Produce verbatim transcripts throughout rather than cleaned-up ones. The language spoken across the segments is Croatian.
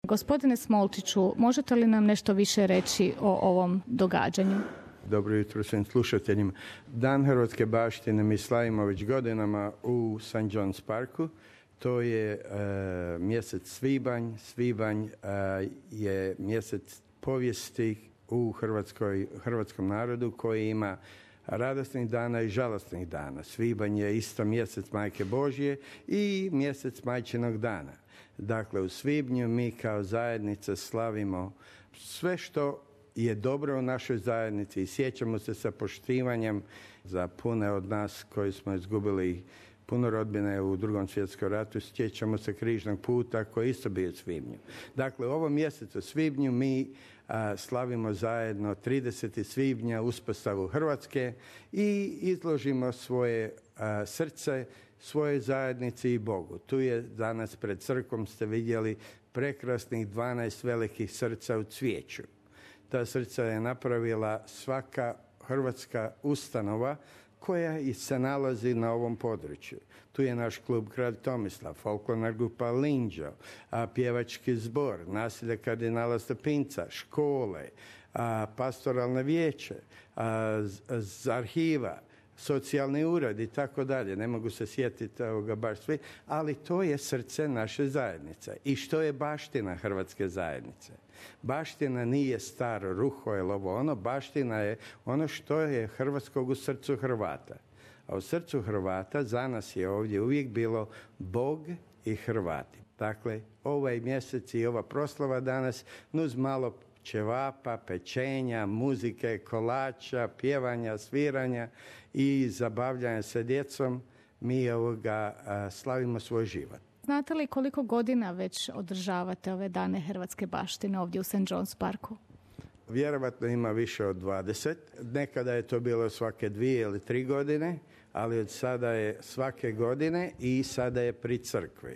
Gospodine Smolčiću, možete li nam nešto više reći o ovom događanju? Dobro jutro svim slušateljima. Dan hrvatske baštine mi slavimo već godinama u Saint John's Parku. To je e, mjesec svibanj. Svibanj e, je mjesec povijesti u Hrvatskoj, hrvatskom narodu koji ima radosnih dana i žalostnih dana. Svibanj je isto mjesec Majke Božje i mjesec Majčinog dana. Dakle, u svibnju mi kao zajednica slavimo sve što je dobro u našoj zajednici i sjećamo se sa poštivanjem za pune od nas koji smo izgubili puno rodbine u Drugom svjetskom ratu, sjećamo se križnog puta koji je isto bio u svibnju. Dakle, u ovom mjesecu svibnju mi a, slavimo zajedno tridesetog svibnja uspostavu Hrvatske i izložimo svoje a, srce, svoje zajednici i Bogu. Tu je danas pred crkvom ste vidjeli prekrasnih dvanaest velikih srca u cvijeću. Ta srca je napravila svaka hrvatska ustanova koja se nalazi na ovom području. Tu je naš klub Kralj Tomislav, folklorna grupa Linđo, a, pjevački zbor, naselje kardinala Stepinca, škole, a, pastoralne vijeće, a, z, z arhiva, socijalni ured i tako dalje. Ne mogu se sjetiti ovoga baš svi, ali to je srce naše zajednice. I što je baština hrvatske zajednice? Baština nije staro ruho ili ovo ono, baština je ono što je hrvatskog u srcu Hrvata. A u srcu Hrvata za nas je ovdje uvijek bilo Bog i Hrvati. Dakle, ovaj mjesec i ova proslava danas uz malo ćevapa, pečenja, muzike, kolača, pjevanja, sviranja i zabavljanja sa djecom, mi ovoga a, slavimo svoj život. Znate li koliko godina već održavate ove dane hrvatske baštine ovdje u Saint John's Parku? Vjerovatno ima više od dvadeset. Nekada je to bilo svake dvije ili tri godine, ali od sada je svake godine i sada je pri crkvi.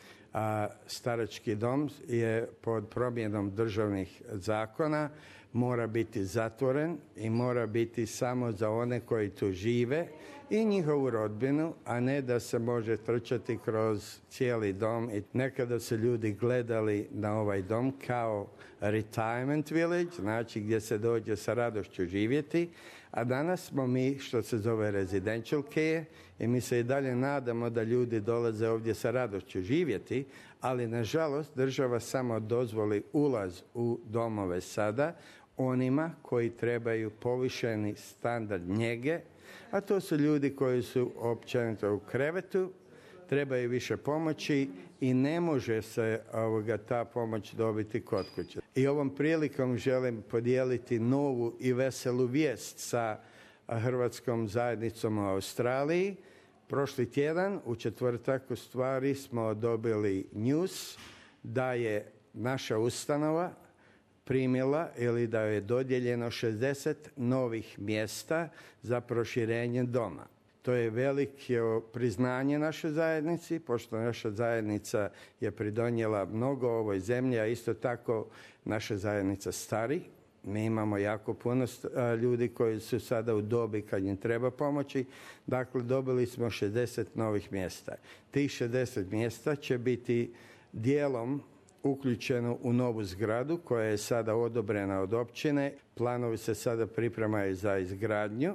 A starački dom je pod promjenom državnih zakona, mora biti zatvoren i mora biti samo za one koji tu žive i njihovu rodbinu, a ne da se može trčati kroz cijeli dom. I nekada su ljudi gledali na ovaj dom kao retirement village, znači gdje se dođe sa radošću živjeti, a danas smo mi što se zove residential care i mi se i dalje nadamo da ljudi dolaze ovdje sa radošću živjeti, ali nažalost država samo dozvoli ulaz u domove sada onima koji trebaju povišeni standard njege, a to su ljudi koji su općenito u krevetu, trebaju više pomoći i ne može se ovoga, ta pomoć dobiti kod kuće. I ovom prilikom želim podijeliti novu i veselu vijest sa hrvatskom zajednicom u Australiji. Prošli tjedan, u četvrtak, u stvari smo dobili news da je naša ustanova primila ili da je dodijeljeno šezdeset novih mjesta za proširenje doma. To je veliko priznanje našoj zajednici, pošto naša zajednica je pridonijela mnogo ovoj zemlji, a isto tako naša zajednica stari. Mi imamo jako puno ljudi koji su sada u dobi kad im treba pomoći. Dakle, dobili smo šezdeset novih mjesta. Tih šezdeset mjesta će biti dijelom uključeno u novu zgradu koja je sada odobrena od općine. Planovi se sada pripremaju za izgradnju.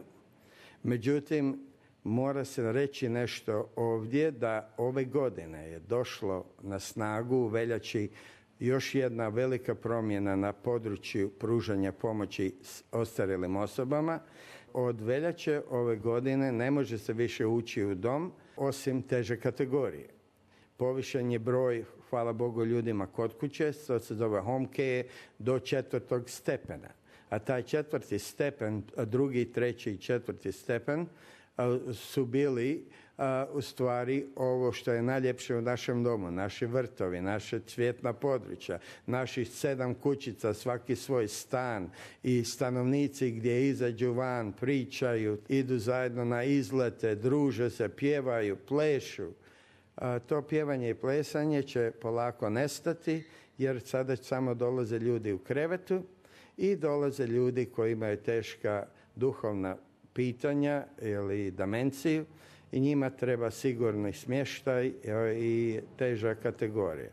Međutim, mora se reći nešto ovdje da ove godine je došlo na snagu u veljači još jedna velika promjena na području pružanja pomoći ostarjelim osobama. Od veljače ove godine ne može se više ući u dom osim teže kategorije. Povišen je broj, hvala Bogu, ljudima kod kuće, to se zove home care, do četvrtog stepena. A taj četvrti stepen, drugi, treći i četvrti stepen su bili a, u stvari ovo što je najljepše u našem domu, naši vrtovi, naše cvjetna područja, naših sedam kućica, svaki svoj stan i stanovnici gdje izađu van, pričaju, idu zajedno na izlete, druže se, pjevaju, plešu. A, to pjevanje i plesanje će polako nestati jer sada samo dolaze ljudi u krevetu i dolaze ljudi koji imaju teška duhovna pitanja ili demenciju i njima treba sigurni smještaj i teža kategorija.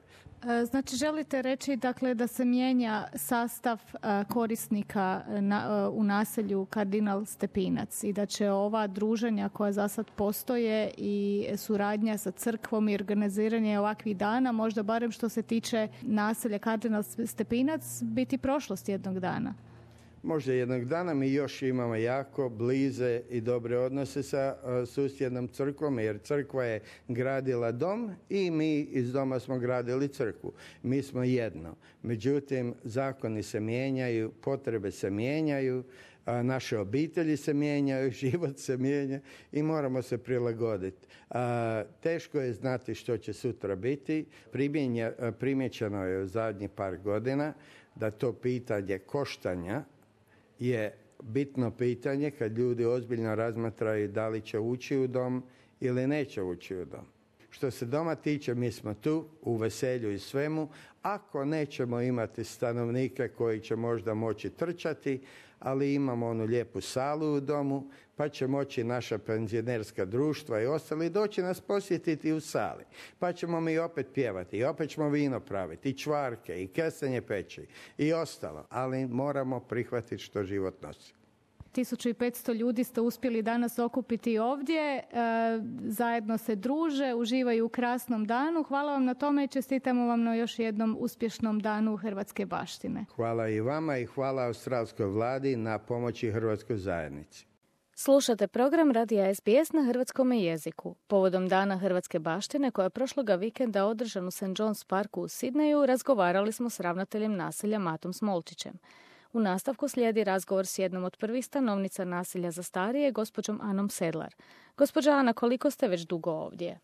Znači, želite reći dakle, da se mijenja sastav korisnika na, u naselju Kardinal Stepinac i da će ova druženja koja za sad postoje i suradnja sa crkvom i organiziranje ovakvih dana, možda barem što se tiče naselja Kardinal Stepinac, biti prošlost jednog dana? Možda jednog dana. Mi još imamo jako blize i dobre odnose sa uh, susjednom crkvom, jer crkva je gradila dom i mi iz doma smo gradili crkvu. Mi smo jedno. Međutim, zakoni se mijenjaju, potrebe se mijenjaju, uh, naše obitelji se mijenjaju, život se mijenja i moramo se prilagoditi. Uh, teško je znati što će sutra biti. Primjenja, uh, primjećeno je u zadnjih par godina da to pitanje koštanja je bitno pitanje kad ljudi ozbiljno razmatraju da li će ući u dom ili neće ući u dom. Što se doma tiče, mi smo tu u veselju i svemu. Ako nećemo imati stanovnike koji će možda moći trčati, ali imamo onu lijepu salu u domu, pa će moći naša penzionerska društva i ostali doći nas posjetiti u sali. Pa ćemo mi opet pjevati i opet ćemo vino praviti i čvarke i kestenje peći i ostalo. Ali moramo prihvatiti što život nosi. tisuću petsto ljudi ste uspjeli danas okupiti ovdje, e, zajedno se druže, uživaju u krasnom danu. Hvala vam na tome i čestitamo vam na još jednom uspješnom danu Hrvatske baštine. Hvala i vama i hvala australskoj vladi na pomoći Hrvatskoj zajednici. Slušate program Radija es be es na hrvatskom jeziku. Povodom Dana Hrvatske baštine, koja je prošloga vikenda održan u Saint John's Parku u Sidneju, razgovarali smo s ravnateljem naselja Matom Smolčićem. U nastavku slijedi razgovor s jednom od prvih stanovnica naselja za starije, gospođom Anom Sedlar. Gospođa Ana, koliko ste već dugo ovdje?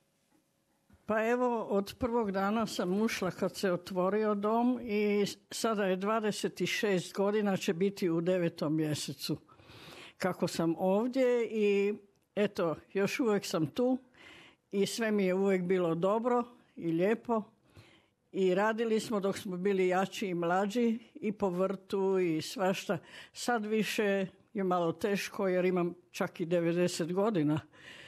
Pa evo, od prvog dana sam ušla kad se otvorio dom i sada je dvadeset šest godina, će biti u devetom mjesecu kako sam ovdje i eto, još uvijek sam tu i sve mi je uvijek bilo dobro i lijepo. I radili smo dok smo bili jači i mlađi i po vrtu i svašta. Sad više je malo teško jer imam čak i devedeset godina.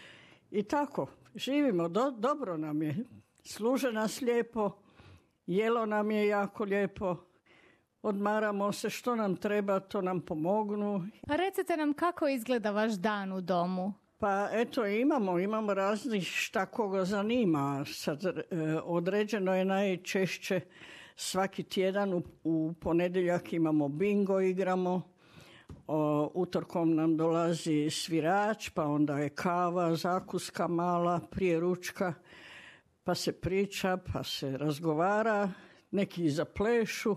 I tako, živimo, do, dobro nam je. Služe nas lijepo, jelo nam je jako lijepo. Odmaramo se, što nam treba, to nam pomognu. A recite nam kako izgleda vaš dan u domu? Pa eto, imamo, imamo raznih šta koga zanima. Sad, e, određeno je najčešće svaki tjedan u, u ponedjeljak imamo bingo, igramo. O, utorkom nam dolazi svirač, pa onda je kava, zakuska mala, prije ručka, pa se priča, pa se razgovara, neki zaplešu.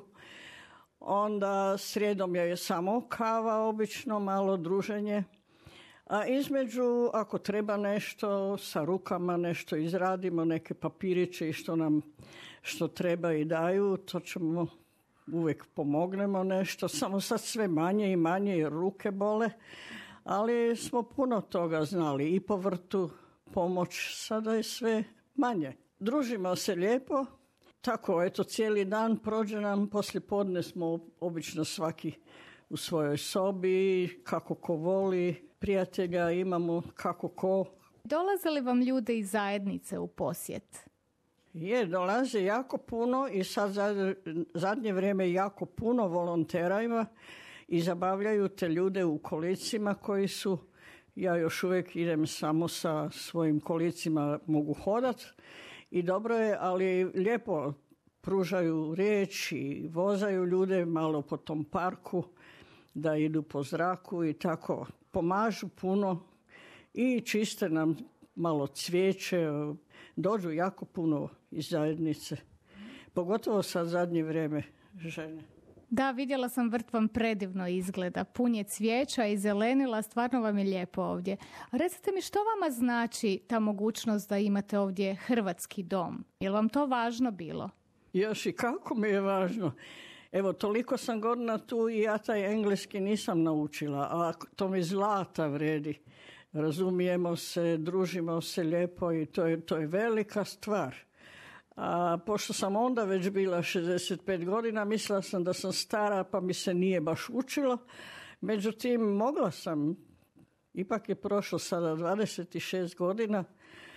Onda srijedom je samo kava, obično malo druženje. A između, ako treba nešto, sa rukama nešto izradimo, neke papiriće i što nam što treba i daju, to ćemo, uvijek pomognemo nešto. Samo sad sve manje i manje jer ruke bole, ali smo puno toga znali i po vrtu pomoć, sada je sve manje. Družimo se lijepo, tako eto cijeli dan prođe nam, poslije podne smo obično svaki u svojoj sobi, kako ko voli, prijatelja imamo kako ko. Dolaze li vam ljude iz zajednice u posjet? Je, dolaze jako puno i sad zadnje vrijeme jako puno volontera ima i zabavljaju te ljude u kolicima koji su, ja još uvijek idem samo sa svojim kolicima, mogu hodat i dobro je, ali lijepo pružaju riječ i vozaju ljude malo po tom parku da idu po zraku i tako. Pomažu puno i čiste nam malo cvijeće, dođu jako puno iz zajednice. Pogotovo sad zadnje vrijeme žene. Da, vidjela sam, vrt vam predivno izgleda. Pun je cvijeća i zelenila, stvarno vam je lijepo ovdje. A recite mi, što vama znači ta mogućnost da imate ovdje hrvatski dom? Je li vam to važno bilo? Još i kako mi je važno. Evo, toliko sam godina tu i ja taj engleski nisam naučila, a to mi zlata vredi. Razumijemo se, družimo se lijepo i to je, to je velika stvar. A pošto sam onda već bila šezdeset pet godina, mislila sam da sam stara pa mi se nije baš učilo. Međutim, mogla sam, ipak je prošlo sada dvadeset šest godina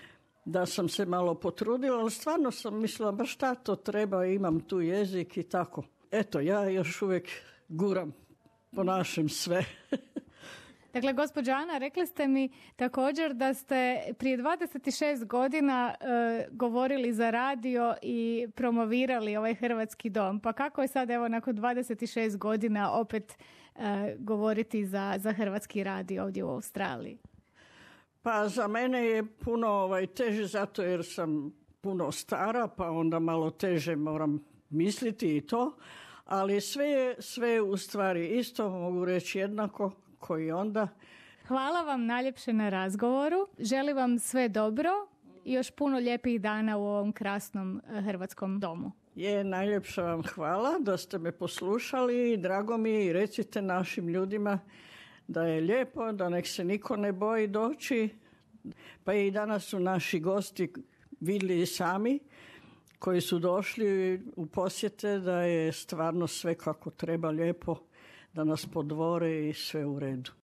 da sam se malo potrudila, ali stvarno sam mislila, baš šta to treba, imam tu jezik i tako. Eto, ja još uvijek guram po našem sve. Dakle, gospođa Ana, rekli ste mi također da ste prije dvadeset šest godina e, govorili za radio i promovirali ovaj Hrvatski dom. Pa kako je sad, evo, nakon dvadeset šest godina opet e, govoriti za, za Hrvatski radio ovdje u Australiji? Pa za mene je puno ovaj, teže zato jer sam puno stara, pa onda malo teže moram misliti i to. Ali sve je, sve je u stvari isto, mogu reći jednako koji onda. Hvala vam najljepše na razgovoru. Želim vam sve dobro i još puno lijepih dana u ovom krasnom Hrvatskom domu. Je, najljepša vam hvala da ste me poslušali i drago mi je i recite našim ljudima da je lijepo, da nek se niko ne boji doći. Pa i danas su naši gosti vidjeli i sami koji su došli u posjete da je stvarno sve kako treba lijepo, da nas podvore i sve u redu.